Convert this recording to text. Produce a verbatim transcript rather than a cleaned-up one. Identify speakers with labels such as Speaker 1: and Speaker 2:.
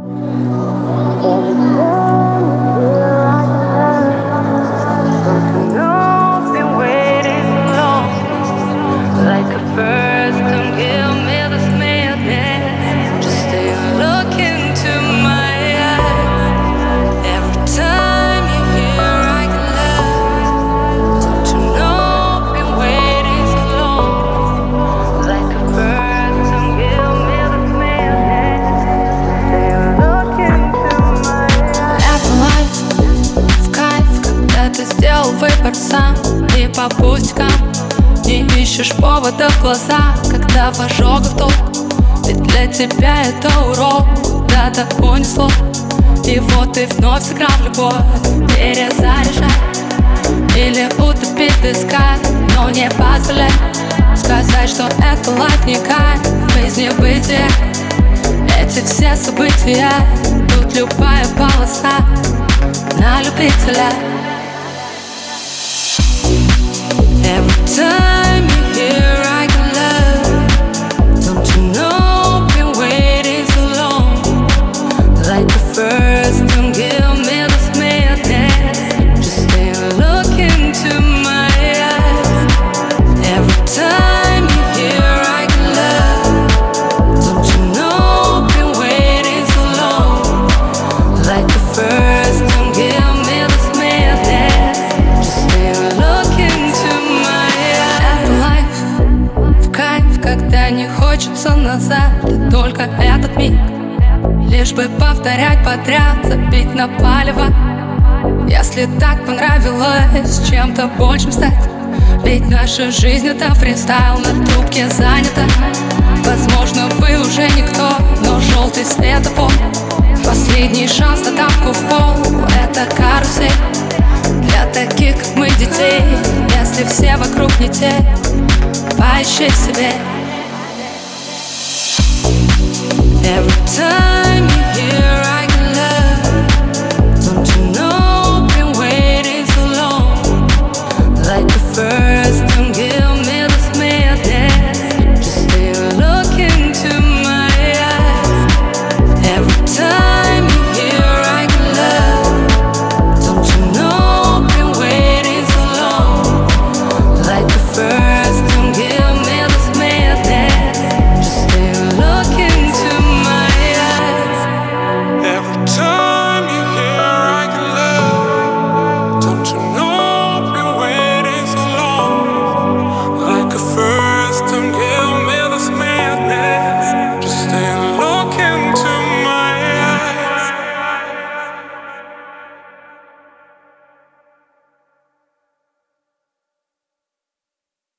Speaker 1: Выбор сам и по пустякам не ищешь повода в глаза, когда в ожогах толк. Ведь для тебя это урок, куда-то унесло. И вот ты вновь сыграл в любовь, перезаряжай или утопить в песках, но не позволяй сказать, что это лайф не кайф, жизнь не бытие. Эти все события, тут любая полоса на любителя. Every time you hear I can love, don't you know, been waiting so long. Like the first, don't give me this madness, just stay and look into my eyes. Every time you hear I can love, don't you know, been waiting so long. Like the first, don't give me this madness, just stay and look into когда не хочется назад, и только этот миг, лишь бы повторять подряд, забить на палево. Если так понравилось чем-то большим стать, ведь наша жизнь это фристайл, на трубке занята. Возможно, вы уже никто, но желтый светофор, последний шанс на тапку в пол, это карусель для таких, как мы, детей. Если все вокруг не те, поищи в себе. Every time